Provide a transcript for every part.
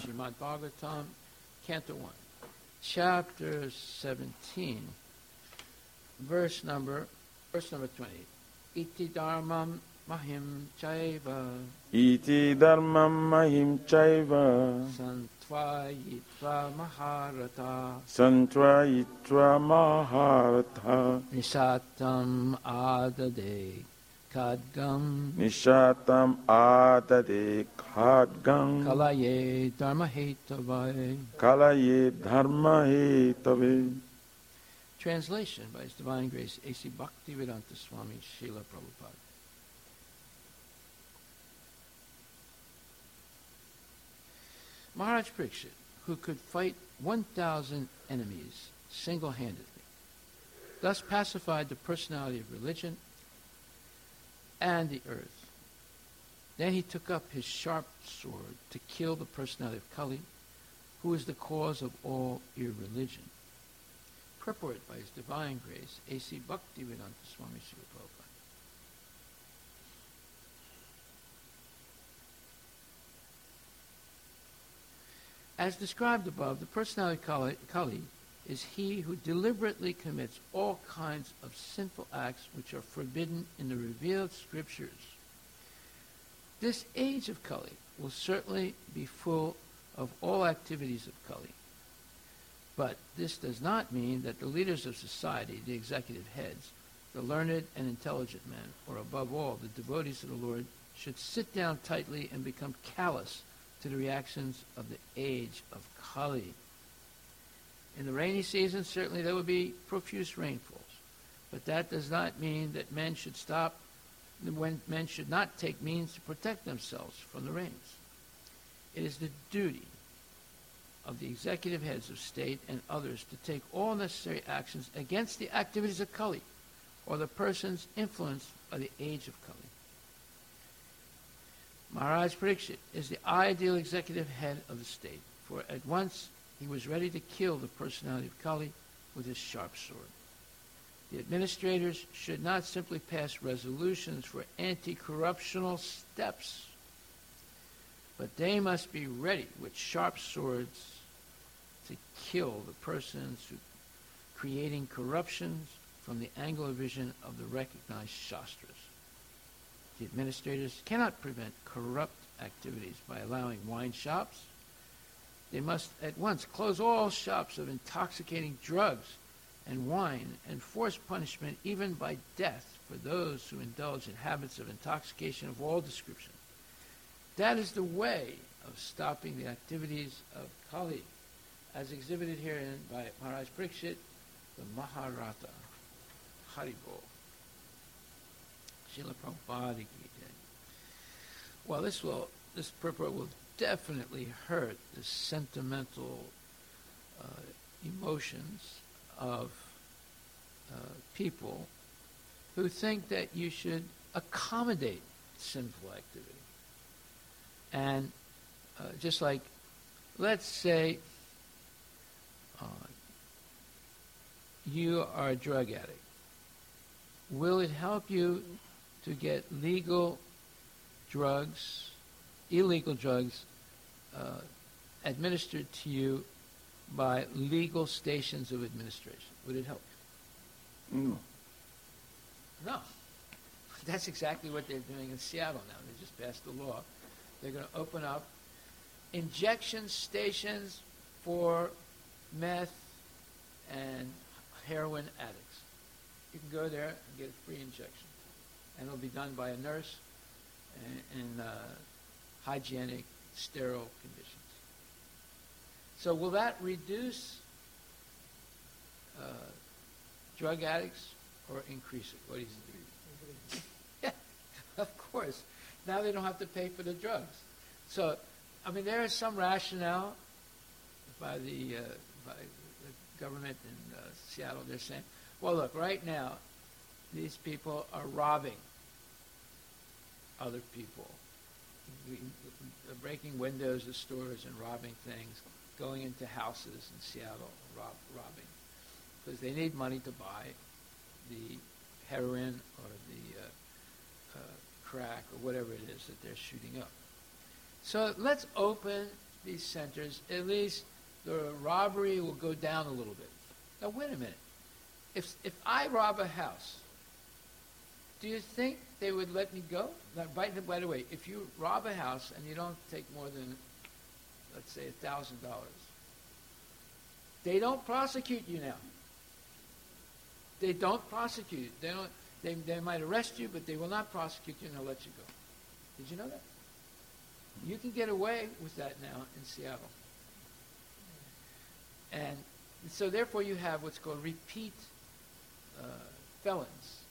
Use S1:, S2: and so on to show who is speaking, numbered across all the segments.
S1: Srimad Bhagavatam, Canto 1, Chapter 17, verse number 28. Iti dharmam mahim chaiva
S2: Iti dharmam mahim chaiva
S1: santvayitva maharata
S2: santvayitva maharata
S1: nisatam adade khadgam
S2: adade khadgam
S1: kalaye dharma hetavai.
S2: kalaye dharma hetave.
S1: Translation by His Divine Grace A.C. Bhaktivedanta Swami Srila Prabhupada. Maharaj Parikshit, who could fight 1,000 enemies single-handedly, thus pacified the personality of religion and the earth. Then he took up his sharp sword to kill the personality of Kali, who is the cause of all irreligion. Purport by His Divine Grace A.C. Bhaktivedanta Swami Srila Prabhupada. As described above, the personality Kali is he who deliberately commits all kinds of sinful acts which are forbidden in the revealed scriptures. This age of Kali will certainly be full of all activities of Kali. But this does not mean that the leaders of society, the executive heads, the learned and intelligent men, or above all, the devotees of the Lord, should sit down tightly and become callous to the reactions of the age of Kali. In the rainy season, certainly there will be profuse rainfalls, but that does not mean that men should not take means to protect themselves from the rains. It is the duty of the executive heads of state and others to take all necessary actions against the activities of Kali, or the persons influenced by the age of Kali. Maharaj Parikshit is the ideal executive head of the state, for at once he was ready to kill the personality of Kali with his sharp sword. The administrators should not simply pass resolutions for anti-corruptional steps, but they must be ready with sharp swords to kill the persons who creating corruptions from the angular vision of the recognized Shastras. The administrators cannot prevent corrupt activities by allowing wine shops. They must at once close all shops of intoxicating drugs and wine and force punishment even by death for those who indulge in habits of intoxication of all description. That is the way of stopping the activities of Kali, as exhibited herein by Maharaj Parikshit, the Maharata. Haribol. Srila Prabhupada ki jai. Well, this purport will definitely hurt the sentimental emotions of people who think that you should accommodate sinful activity. And just like, let's say you are a drug addict. Will it help you to get illegal drugs administered to you by legal stations of administration? Would it help you?
S2: No.
S1: No. That's exactly what they're doing in Seattle now. They just passed the law. They're going to open up injection stations for meth and heroin addicts. You can go there and get a free injection. And it'll be done by a nurse in hygienic, sterile conditions. So will that reduce drug addicts or increase it? What do you think? Yeah, of course. Now they don't have to pay for the drugs. So, I mean, there is some rationale by the government in Seattle. They're saying, well, look, right now, these people are robbing other people, breaking windows of stores and robbing things, going into houses in Seattle, robbing, because they need money to buy the heroin or the crack or whatever it is that they're shooting up. So let's open these centers, at least the robbery will go down a little bit. Now, wait a minute. If I rob a house, do you think they would let me go? Now, by the way, if you rob a house and you don't take more than, let's say, $1,000, they don't prosecute you now. They don't prosecute you. They don't. They might arrest you, but they will not prosecute you and they'll let you go. Did you know that? You can get away with that now in Seattle. And so therefore you have what's called repeat felons.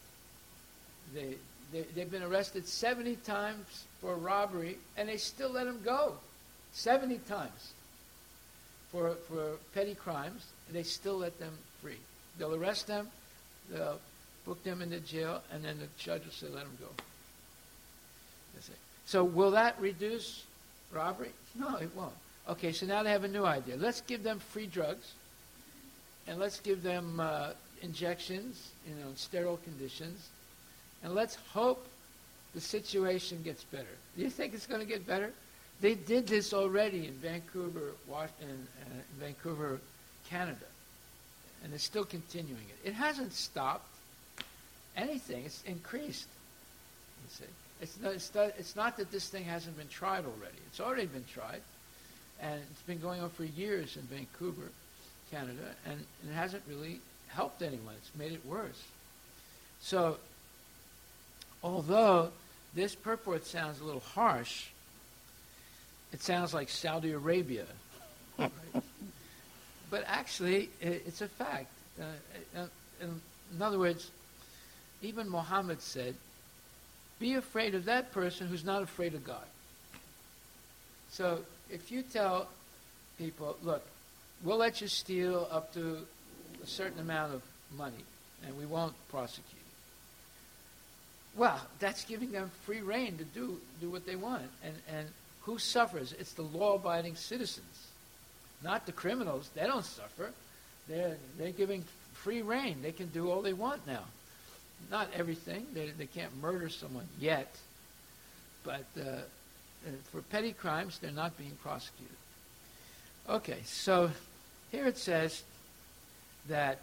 S1: They've been arrested 70 times for robbery, and they still let them go. 70 times for petty crimes, and they still let them free. They'll arrest them, they'll book them into jail, and then the judge will say, let them go. That's it. So will that reduce robbery? No, it won't. Okay, so now they have a new idea. Let's give them free drugs, and let's give them injections, in sterile conditions, and let's hope the situation gets better. Do you think it's going to get better? They did this already in Vancouver, Vancouver, Canada, and they're still continuing it. It hasn't stopped anything. It's increased. You see. It's not that this thing hasn't been tried already. It's already been tried, and it's been going on for years in Vancouver, Canada, and it hasn't really helped anyone. It's made it worse. So, although this purport sounds a little harsh, it sounds like Saudi Arabia. Right? But actually, it's a fact. In other words, even Muhammad said, be afraid of that person who's not afraid of God. So if you tell people, look, we'll let you steal up to a certain amount of money, and we won't prosecute you. Well, that's giving them free rein to do what they want. And who suffers? It's the law-abiding citizens, not the criminals. They don't suffer. They're giving free rein. They can do all they want now. Not everything. They can't murder someone yet. But for petty crimes, they're not being prosecuted. Okay, so here it says that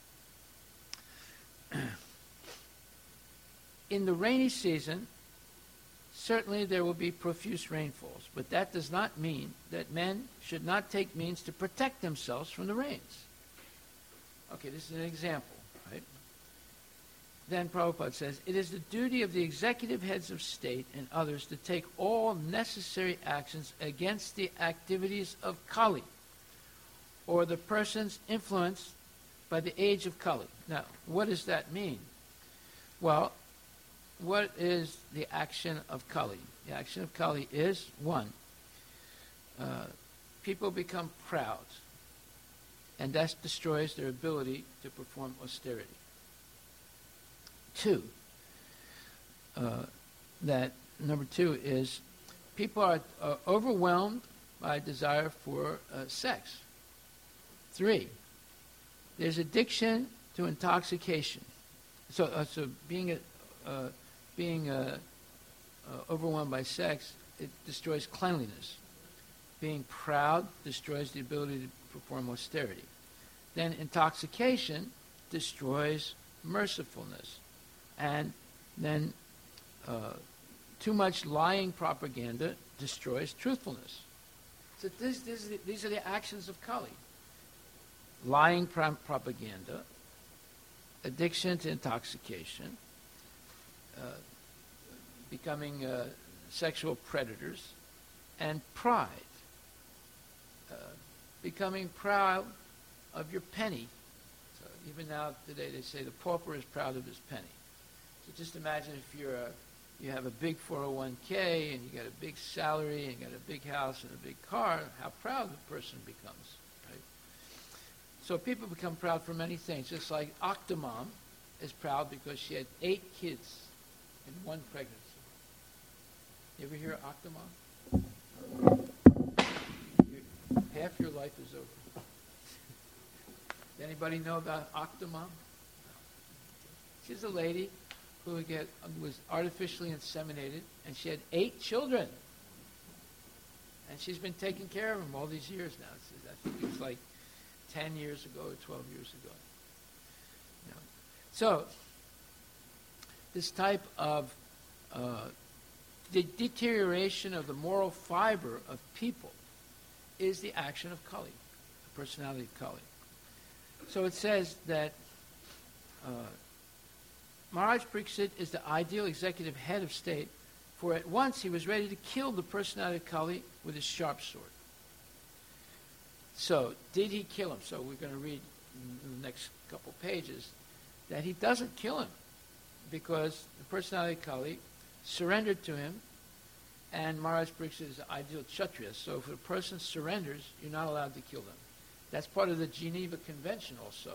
S1: in the rainy season, certainly there will be profuse rainfalls, but that does not mean that men should not take means to protect themselves from the rains. Okay, this is an example, right? Then Prabhupada says, it is the duty of the executive heads of state and others to take all necessary actions against the activities of Kali, or the persons influenced by the age of Kali. Now, what does that mean? Well, what is the action of Kali? The action of Kali is, one, people become proud, and that destroys their ability to perform austerity. Two, number two is people are overwhelmed by desire for sex. Three, there's addiction to intoxication. So being overwhelmed by sex, it destroys cleanliness. Being proud destroys the ability to perform austerity. Then intoxication destroys mercifulness. And then too much lying propaganda destroys truthfulness. So these are the actions of Kali. Lying propaganda, addiction to intoxication, becoming sexual predators, and pride. Becoming proud of your penny. So even now today they say the pauper is proud of his penny. So just imagine if you have a big 401k and you got a big salary and you got a big house and a big car, how proud the person becomes. Right? So people become proud for many things. Just like Octomom is proud because she had 8 kids in one pregnancy. You ever hear of Octomom? Half your life is over. Anybody know about Octomom? She's a lady who was artificially inseminated, and she had 8 children. And she's been taking care of him all these years now. I think it was like 10 years ago or 12 years ago. You know. So, this type of the deterioration of the moral fiber of people is the action of Kali, the personality of Kali. So it says that Maharaj Pariksit is the ideal executive head of state, for at once he was ready to kill the personality of Kali with his sharp sword. So, did he kill him? So we're going to read in the next couple pages that he doesn't kill him, because the personality of Kali surrendered to him, and Maharaj Pariksit is the ideal Kshatriya. So if a person surrenders, you're not allowed to kill them. That's part of the Geneva Convention also,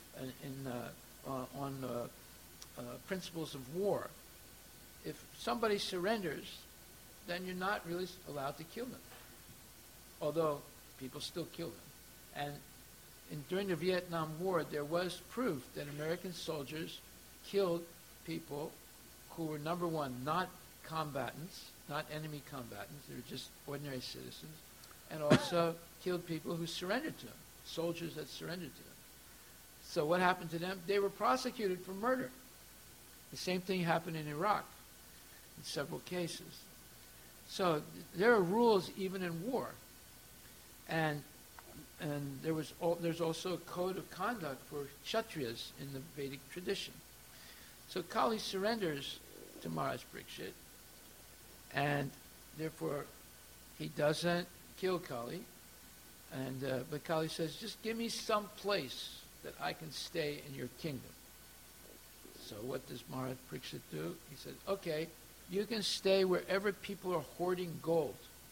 S1: on principles of war. If somebody surrenders, then you're not really allowed to kill them, although people still kill them. And during the Vietnam War, there was proof that American soldiers killed people who were, number one, not combatants, not enemy combatants, they were just ordinary citizens, and also killed people who surrendered to them, soldiers that surrendered to them. So what happened to them? They were prosecuted for murder. The same thing happened in Iraq in several cases. So there are rules even in war. And there's also a code of conduct for Kshatriyas in the Vedic tradition. So Kali surrenders to Maharaj Pariksit, and therefore he doesn't kill Kali. But Kali says, just give me some place that I can stay in your kingdom. So what does Maharaj Pariksit do? He said, okay, you can stay wherever people are hoarding gold.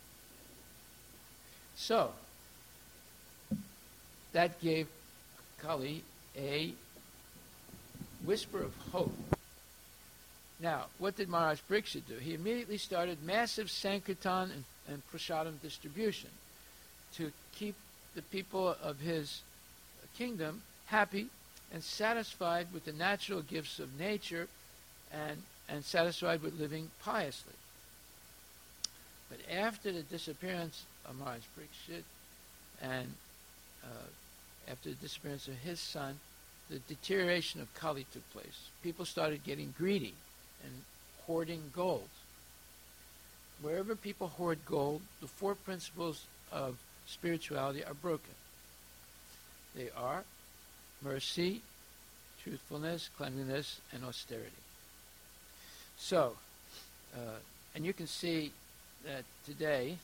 S1: So that gave Kali a whisper of hope. Now, what did Maharaj Pariksit do? He immediately started massive Sankirtan and Prasadam distribution to keep the people of his kingdom happy and satisfied with the natural gifts of nature and satisfied with living piously. But after the disappearance of Maharaj Pariksit and after the disappearance of his son, the deterioration of Kali took place. People started getting greedy and hoarding gold. Wherever people hoard gold, the four principles of spirituality are broken. They are mercy, truthfulness, cleanliness, and austerity. So, and you can see that today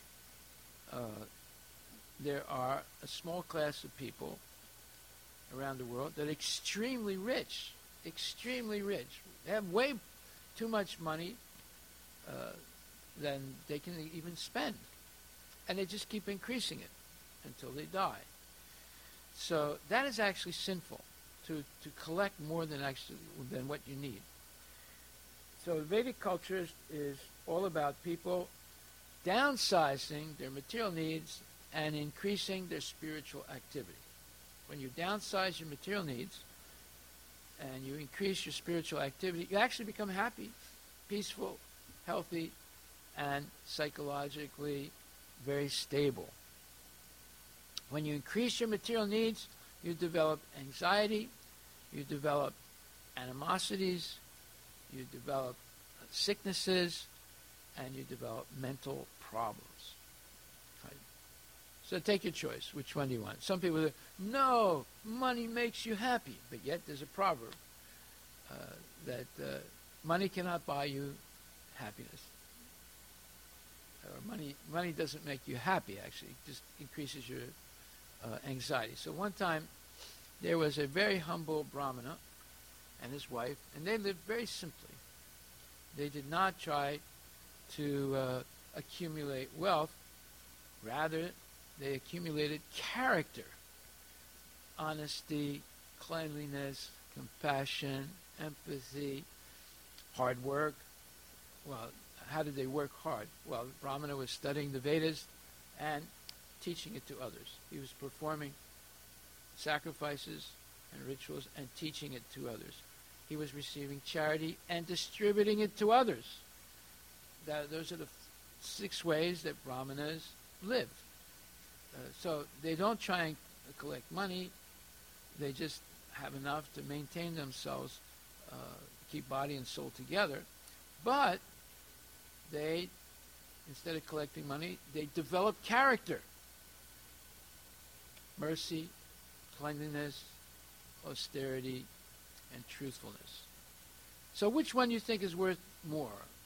S1: there are a small class of people around the world that are extremely rich. They have way too much money than they can even spend. And they just keep increasing it until they die. So that is actually sinful, to collect more than what you need. So Vedic culture is all about people downsizing their material needs and increasing their spiritual activity. When you downsize your material needs and you increase your spiritual activity, you actually become happy, peaceful, healthy, and psychologically very stable. When you increase your material needs, you develop anxiety, you develop animosities, you develop sicknesses, and you develop mental problems. Right? So take your choice. Which one do you want? Some people say, no, money makes you happy. But yet there's a proverb that money cannot buy you happiness. Or money doesn't make you happy, actually. It just increases your anxiety. So one time, there was a very humble Brahmana and his wife, and they lived very simply. They did not try to accumulate wealth. Rather, they accumulated character, honesty, cleanliness, compassion, empathy, hard work. Well, how did they work hard? Well, the Brahmana was studying the Vedas and teaching it to others. He was performing sacrifices and rituals and teaching it to others. He was receiving charity and distributing it to others. Those are the 6 ways that Brahmanas live. So they don't try and collect money. They just have enough to maintain themselves, keep body and soul together. But they, instead of collecting money, they develop character. Mercy, cleanliness, austerity, and truthfulness. So which one do you think is worth more?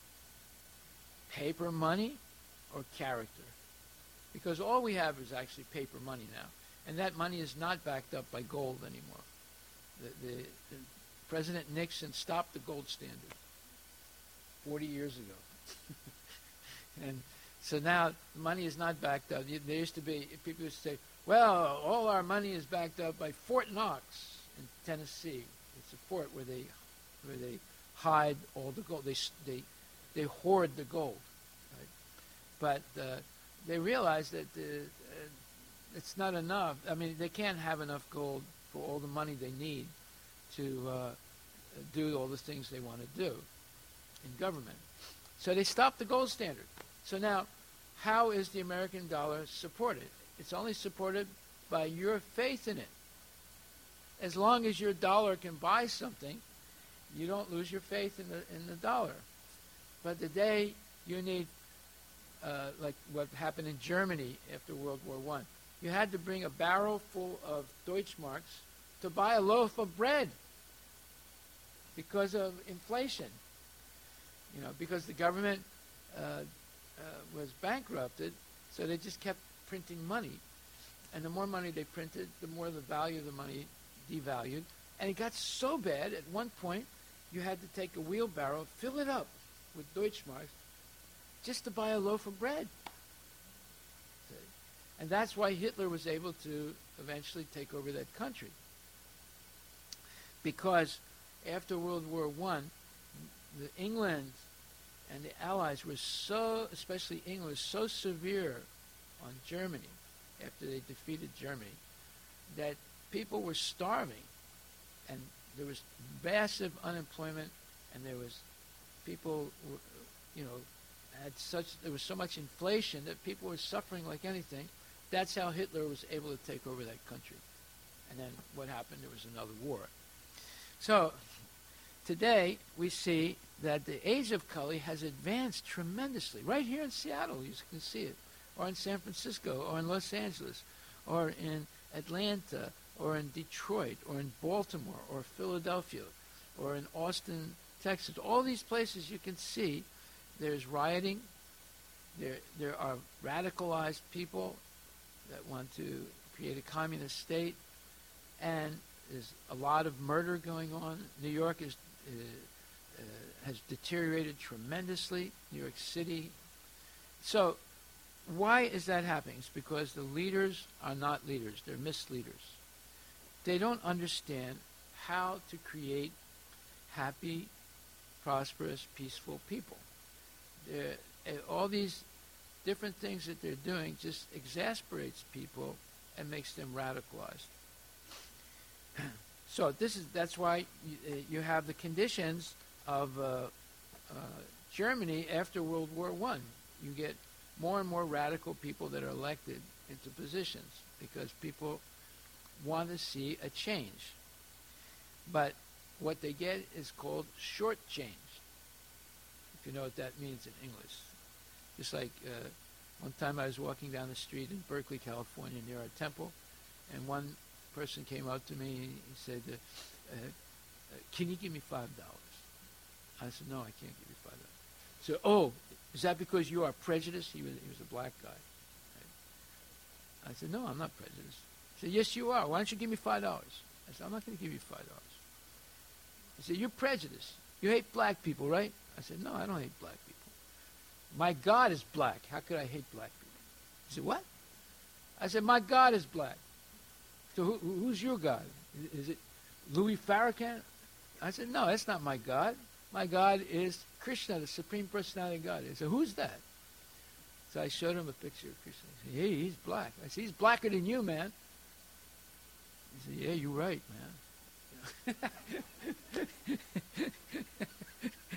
S1: Paper money or character? Because all we have is actually paper money now. And that money is not backed up by gold anymore. The President Nixon stopped the gold standard 40 years ago. And so now money is not backed up. There used to be, people used to say, well, all our money is backed up by Fort Knox in Tennessee. It's a fort where they hide all the gold. They hoard the gold. Right? But they realize that it's not enough. I mean, they can't have enough gold for all the money they need to do all the things they want to do in government. So they stopped the gold standard. So now, how is the American dollar supported? It's only supported by your faith in it. As long as your dollar can buy something, you don't lose your faith in the dollar. But the day you need, like what happened in Germany after World War I, you had to bring a barrel full of Deutschmarks to buy a loaf of bread because of inflation. You know, because the government was bankrupted, so they just kept printing money. And the more money they printed, the more the value of the money devalued. And it got so bad, at one point, you had to take a wheelbarrow, fill it up with Deutschmarks, just to buy a loaf of bread. And that's why Hitler was able to eventually take over that country. Because after World War I, England and the Allies were so, especially England, was so severe on Germany after they defeated Germany that people were starving. And there was massive unemployment, and there was people, there was so much inflation that people were suffering like anything. That's how Hitler was able to take over that country. And then what happened? There was another war. So today we see that the age of Kali has advanced tremendously. Right here in Seattle, you can see it, or in San Francisco, or in Los Angeles, or in Atlanta, or in Detroit, or in Baltimore, or Philadelphia, or in Austin, Texas. All these places you can see there's rioting. There are radicalized people that want to create a communist state, and there's a lot of murder going on. New York has deteriorated tremendously, New York City. So why is that happening? It's because the leaders are not leaders. They're misleaders. They don't understand how to create happy, prosperous, peaceful people. All these different things that they're doing just exasperates people and makes them radicalized. So that's why you have the conditions of Germany after World War I. You get more and more radical people that are elected into positions because people want to see a change. But what they get is called short change, if you know what that means in English. Just like one time I was walking down the street in Berkeley, California, near our temple, and one person came up to me and he said, can you give me $5? I said, no, I can't give you $5. He said, oh, is that because you are prejudiced? He was a black guy. Right? I said, no, I'm not prejudiced. He said, yes, you are. Why don't you give me $5? I said, I'm not going to give you $5. He said, you're prejudiced. You hate black people, right? I said, no, I don't hate black people. My God is black. How could I hate black people? He said, what? I said, my God is black. So who's your God? Is it Louis Farrakhan? I said, no, that's not my God. My God is Krishna, the Supreme Personality of God. He said, who's that? So I showed him a picture of Krishna. He said, hey, he's black. I said, he's blacker than you, man. He said, yeah, you're right, man.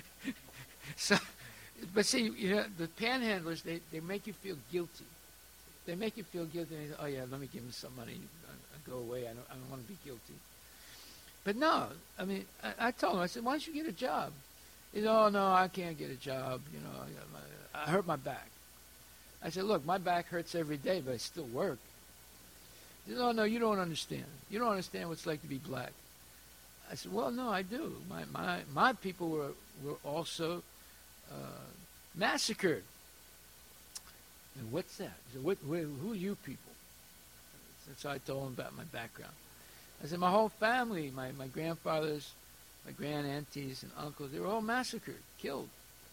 S1: So, but see, the panhandlers, they make you feel guilty. They make you feel guilty. And oh yeah, let me give him some money. Go away. I don't want to be guilty. But no, I mean, I told him. I said, why don't you get a job? He said, oh no, I can't get a job. You know, I hurt my back. I said, look, my back hurts every day, but I still work. He said, oh no, you don't understand. You don't understand what it's like to be black. I said, well, no, I do. My people were also massacred. And what's that? He said, who are you people? That's how I told him about my background. I said, my whole family, my grandfathers, my grand-aunties and uncles, they were all massacred, killed.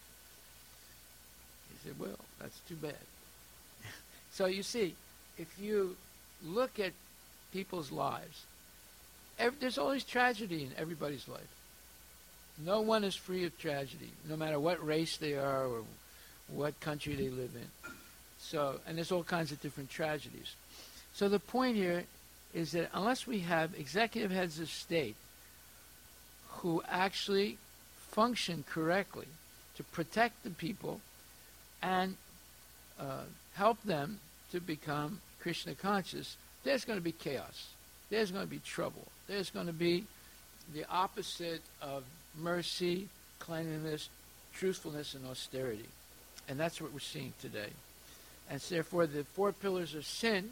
S1: He said, well, that's too bad. So you see, if you look at people's lives, there's always tragedy in everybody's life. No one is free of tragedy, no matter what race they are or what country they live in. So, and there's all kinds of different tragedies. So the point here is that unless we have executive heads of state who actually function correctly to protect the people and help them to become Krishna conscious, there's going to be chaos. There's going to be trouble. There's going to be the opposite of mercy, cleanliness, truthfulness, and austerity. And that's what we're seeing today. And so therefore the 4 pillars of sin,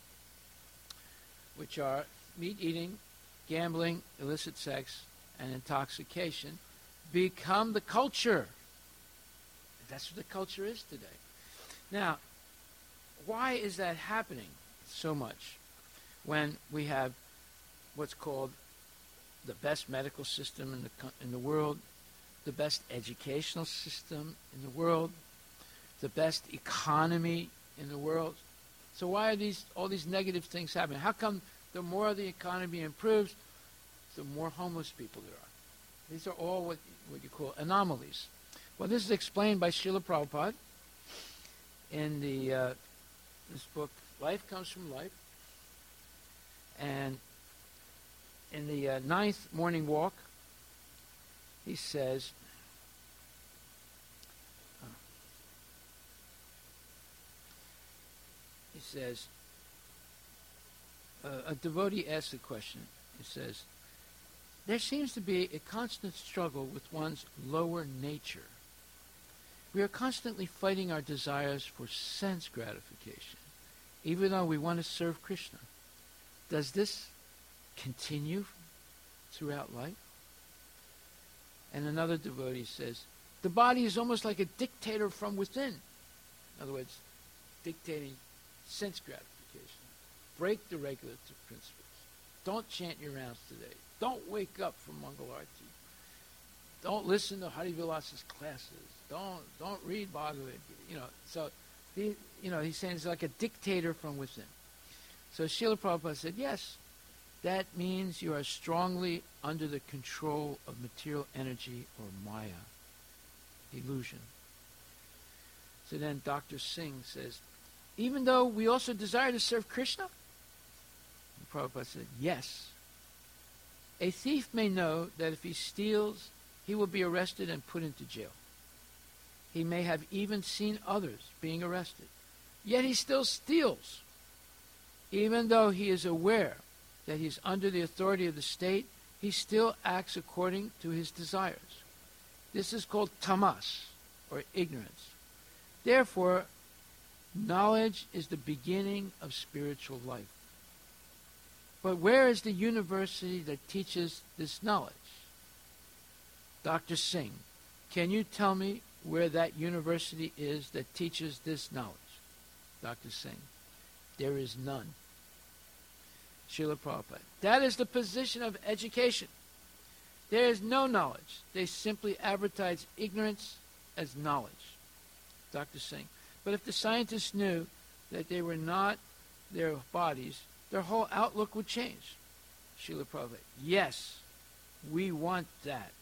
S1: which are meat eating, gambling, illicit sex, and intoxication, become the culture. That's what the culture is today. Now, why is that happening so much when we have what's called the best medical system in the world, the best educational system in the world, the best economy in the world? So why are all these negative things happening? How come the more the economy improves, the more homeless people there are? These are all what you call anomalies. Well, this is explained by Srila Prabhupada in this book, Life Comes from Life. And in the 9th morning walk, he says, a devotee asks a question. He says, there seems to be a constant struggle with one's lower nature. We are constantly fighting our desires for sense gratification, even though we want to serve Krishna. Does this continue throughout life? And another devotee says, the body is almost like a dictator from within. In other words, dictating sense gratification. Break the regulative principles. Don't chant your rounds today. Don't wake up from Mangal Arti. Don't listen to Hari Vilas's classes. Don't read Bhagavad Gita. So he's saying it's like a dictator from within. So Srila Prabhupada said, yes, that means you are strongly under the control of material energy or Maya, illusion. So then Dr. Singh says, even though we also desire to serve Krishna? And Prabhupada said, yes. A thief may know that if he steals, he will be arrested and put into jail. He may have even seen others being arrested. Yet he still steals. Even though he is aware that he is under the authority of the state, he still acts according to his desires. This is called tamas, or ignorance. Therefore, knowledge is the beginning of spiritual life. But where is the university that teaches this knowledge? Dr. Singh, can you tell me where that university is that teaches this knowledge? Dr. Singh, there is none. Srila Prabhupada, that is the position of education. There is no knowledge. They simply advertise ignorance as knowledge. Dr. Singh, but if the scientists knew that they were not their bodies, their whole outlook would change. Srila Prabhupada, yes, we want that.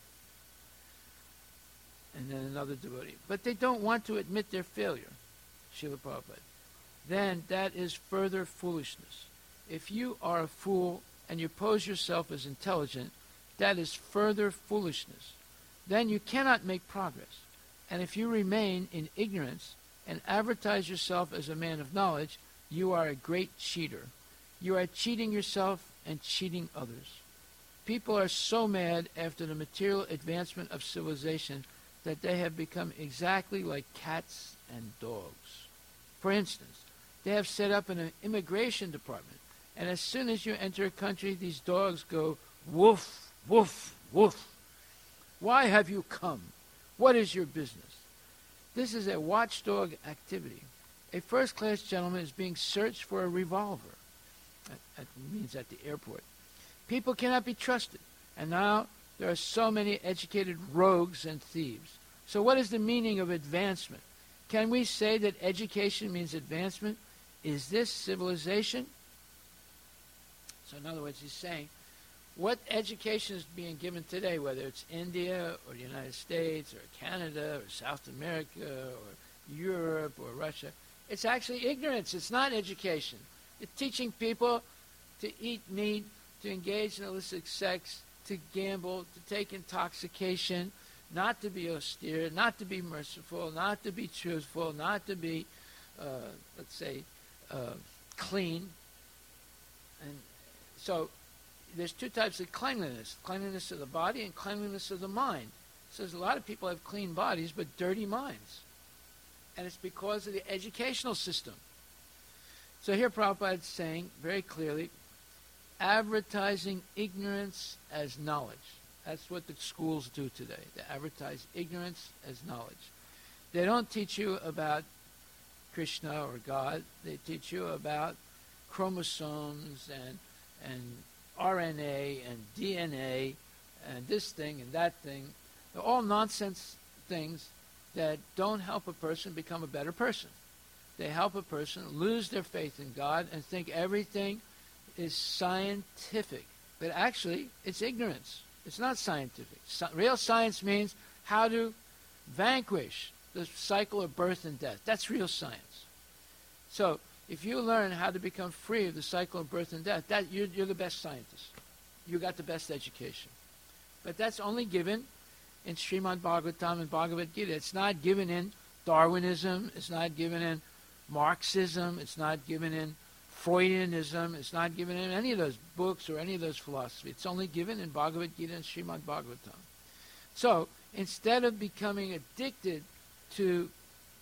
S1: And then another devotee, but they don't want to admit their failure. Srila Prabhupada, then that is further foolishness. If you are a fool and you pose yourself as intelligent, that is further foolishness. Then you cannot make progress. And if you remain in ignorance and advertise yourself as a man of knowledge, you are a great cheater. You are cheating yourself and cheating others. People are so mad after the material advancement of civilization that they have become exactly like cats and dogs. For instance, they have set up an immigration department, and as soon as you enter a country, these dogs go woof, woof, woof. Why have you come? What is your business? This is a watchdog activity. A first-class gentleman is being searched for a revolver. That means at the airport. People cannot be trusted, and now there are so many educated rogues and thieves. So what is the meaning of advancement? Can we say that education means advancement? Is this civilization? So in other words, he's saying, what education is being given today, whether it's India or the United States or Canada or South America or Europe or Russia, it's actually ignorance. It's not education. It's teaching people to eat meat, to engage in illicit sex, to gamble, to take intoxication, not to be austere, not to be merciful, not to be truthful, not to be, clean. And so there's two types of cleanliness: cleanliness of the body and cleanliness of the mind. So there's a lot of people have clean bodies but dirty minds. And it's because of the educational system. So here Prabhupada is saying very clearly, advertising ignorance as knowledge. That's what the schools do today. They advertise ignorance as knowledge. They don't teach you about Krishna or God. They teach you about chromosomes and RNA and DNA and this thing and that thing. They're all nonsense things that don't help a person become a better person. They help a person lose their faith in God and think everything is scientific. But actually, it's ignorance. It's not scientific. Real science means how to vanquish the cycle of birth and death. That's real science. So if you learn how to become free of the cycle of birth and death, you're the best scientist. You got the best education. But that's only given in Srimad Bhagavatam and Bhagavad Gita. It's not given in Darwinism. It's not given in Marxism. It's not given in Freudianism. It's not given in any of those books or any of those philosophies. It's only given in Bhagavad Gita and Srimad Bhagavatam. So instead of becoming addicted to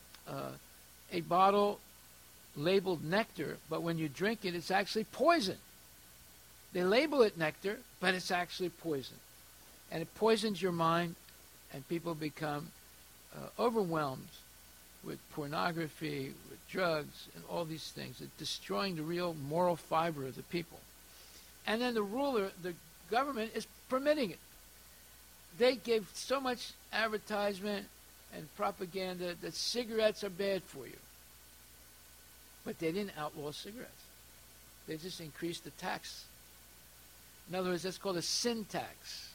S1: a bottle labeled nectar, but when you drink it, it's actually poison. They label it nectar, but it's actually poison. And it poisons your mind, and people become overwhelmed with pornography, with drugs, and all these things. It's destroying the real moral fiber of the people. And then the ruler, the government, is permitting it. They gave so much advertisement and propaganda that cigarettes are bad for you. But they didn't outlaw cigarettes. They just increased the tax. In other words, that's called a sin tax.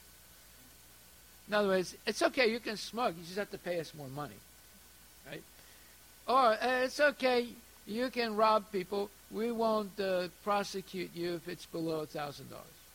S1: In other words, it's okay, you can smoke, you just have to pay us more money. Right? Or it's okay, you can rob people, we won't prosecute you if it's below $1,000.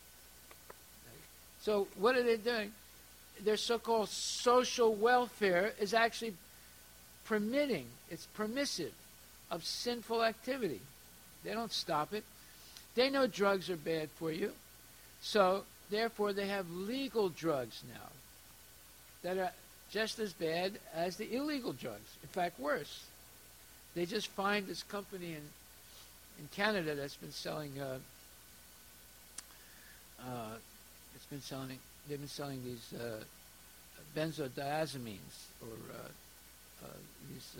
S1: So what are they doing? Their so-called social welfare is actually permitting, it's permissive of sinful activity. They don't stop it. They know drugs are bad for you. So, therefore, they have legal drugs now that are just as bad as the illegal drugs. In fact, worse. They just find this company in Canada that's been selling, they've been selling these benzodiazepines or these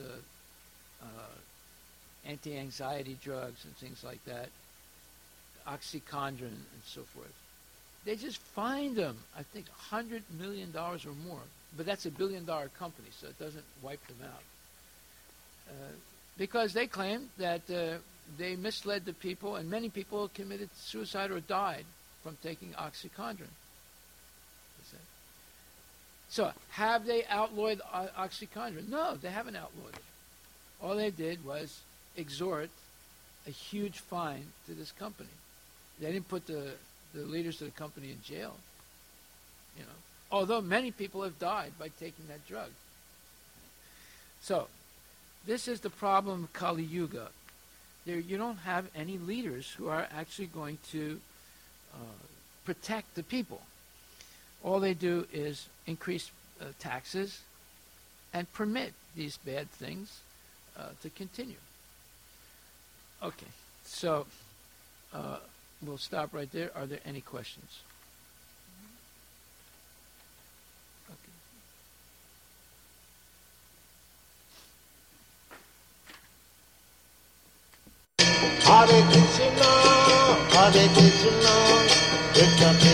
S1: anti-anxiety drugs and things like that, OxyContin and so forth. They just find them, I think, $100 million or more. But that's a billion-dollar company, so it doesn't wipe them out. Because they claim that they misled the people, and many people committed suicide or died from taking OxyContin. So, have they outlawed OxyContin? No, they haven't outlawed it. All they did was exhort a huge fine to this company. They didn't put the leaders of the company in jail. You know, although many people have died by taking that drug. So, this is the problem of Kali Yuga. you don't have any leaders who are actually going to protect the people. All they do is increase taxes and permit these bad things to continue. Okay, so we'll stop right there. Are there any questions?
S3: Hare Krishna, Krishna